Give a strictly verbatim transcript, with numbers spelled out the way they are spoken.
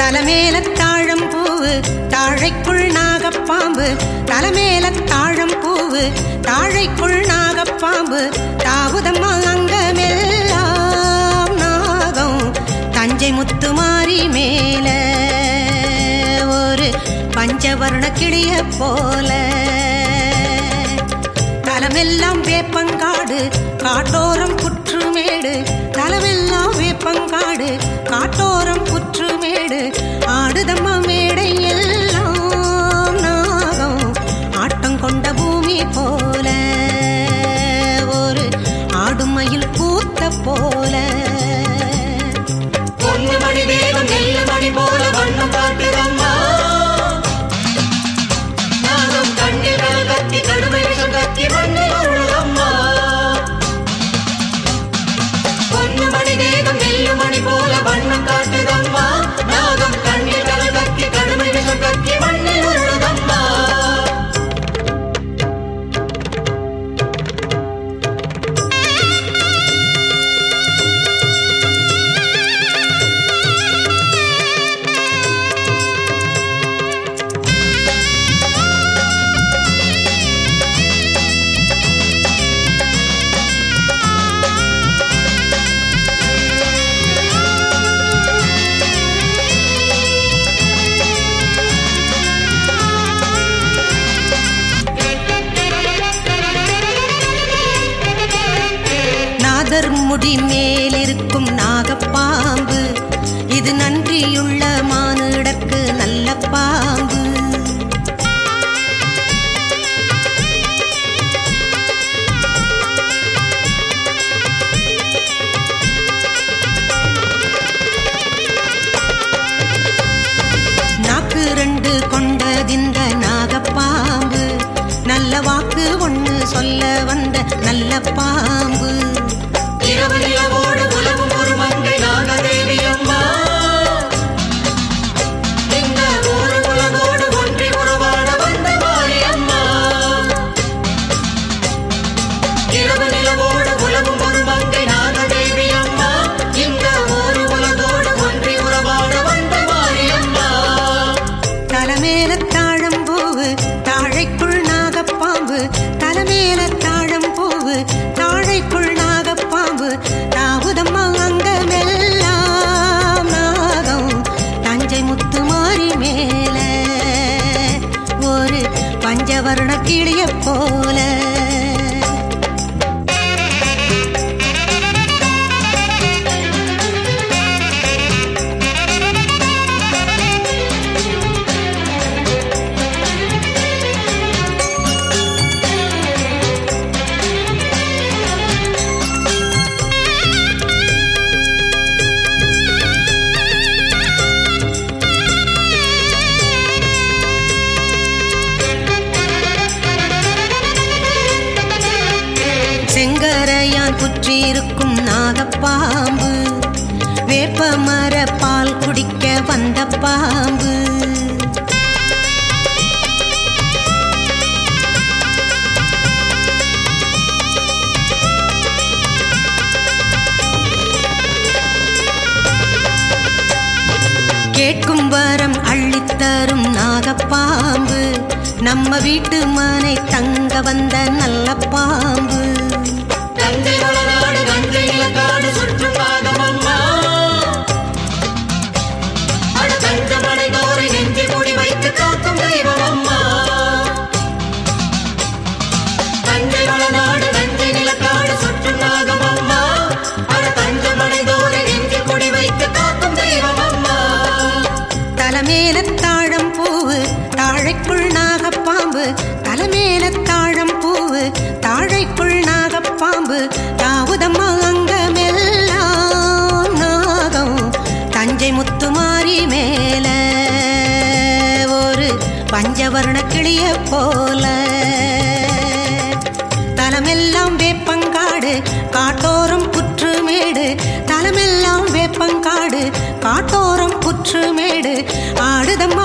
தலைமேல தாழம் பூவு தாழைக்குள் நாகப்பாம்பு தலைமேல தாழம் பூவு தாழைக்குள் நாகப்பாம்பு தாவுதம்மா அங்கமெல்லாம் நாகம் தஞ்சை முத்துமாரி மேல ஒரு பஞ்சவர்ண கிளிய போல தலமெல்லாம் வேப்பங்காடு காட்டோரம் புற்றுமேடு தலமெல்லாம் வேப்பங்காடு காட்டோரம் புற்றுமேடு ஆடுதம்மா மேடை எல்லாம் நாகம் ஆட்டம் கொண்ட பூமி போல ஒரு ஆடுமயில் பூத்த போல பொன்னு மணி வேகம் நெல்ல மணி போல வண்ணம் காட்டுதம்மா நாகம் கண்ணில் கத்தி கடுமை விஷம் கத்தி மண்ணில் உருளம்மா பொன்னு மணி வேகம் நெல்ல மணி போல வண்ணம் காட்டுதம்மா நாகம் கண்ணில் கத்தி கடுமை விஷம் கத்தி மண்ணில் உருளம்மா முடி மேலிருக்கும் நாகப்பாம்பு இது நன்றியுள்ள மானிடற்கு நல்ல பாம்பு நாக்கு ரெண்டு கொண்டதிந்த நாகப்பாம்பு நல்ல வாக்கு ஒண்ணு சொல்ல வந்த நல்ல பாம்பு இரவு நிலவோடு உலவும் ஒரு மங்கை நாகதேவி அம்மா இந்த ஒரு உலகோடு ஒன்றி உறவாட வந்த மாரி அம்மா இரவு நிலவோடு உலவும் ஒரு மங்கை நாகதேவி அம்மா இந்த ஒரு உலகோடு ஒன்றி உறவாட வந்த மாரி அம்மா தலைமேல தாழம் பூவு தாழைக்குள் நாகப்பாம்பு தலைமேல தாழம் பூவு தாழைக்குள் நாகப்பாம்பு தாவுதம்மா அங்கமெல்லாம் நாகம் தஞ்சை முத்துமாரி மேல ஒரு பஞ்சவர்ண கிளிய போல செங்கரையான் புற்றிருக்கும் நாகப்பாம்பு வேப்பமர பால் குடிக்க வந்த பாம்பு கேட்கும் வரம் அள்ளித்தரும் நாகப்பாம்பு நம்ம வீட்டு மனை தங்க வந்த நல்ல பாம்பு தஞ்சை வளநாடு தஞ்சை நிலக்காடு சுற்றும் பாகமம்மா அட தஞ்சமடை தோரை நெஞ்சி முடி வைத்து காக்கும் தெய்வம் அம்மா தஞ்சை வளநாடு தஞ்சை நிலக்காடு சுற்றும் நாகமம்மா அட தஞ்சமடை தோரை நெஞ்சி முடி வைத்து காக்கும் தெய்வம் அம்மா தலைமேல தாழம் பூவு தாழைக்குள் நாகப்பாம்பு தலைமேல தாழம் பூவு தாழைக்குள் நாகப்பாம்பு தாவுதம்மா அங்கமெல்லாம் நாகம் தஞ்சை முத்துமாரி மேல ஒரு பஞ்சவர்ண கிளிய போல தலமெல்லாம் வேப்பங்காடு காட்டோரம் புற்றுமேடு தலமெல்லாம் வேப்பங்காடு காட்டோரம் புற்றுமேடு ஆடுதம்மா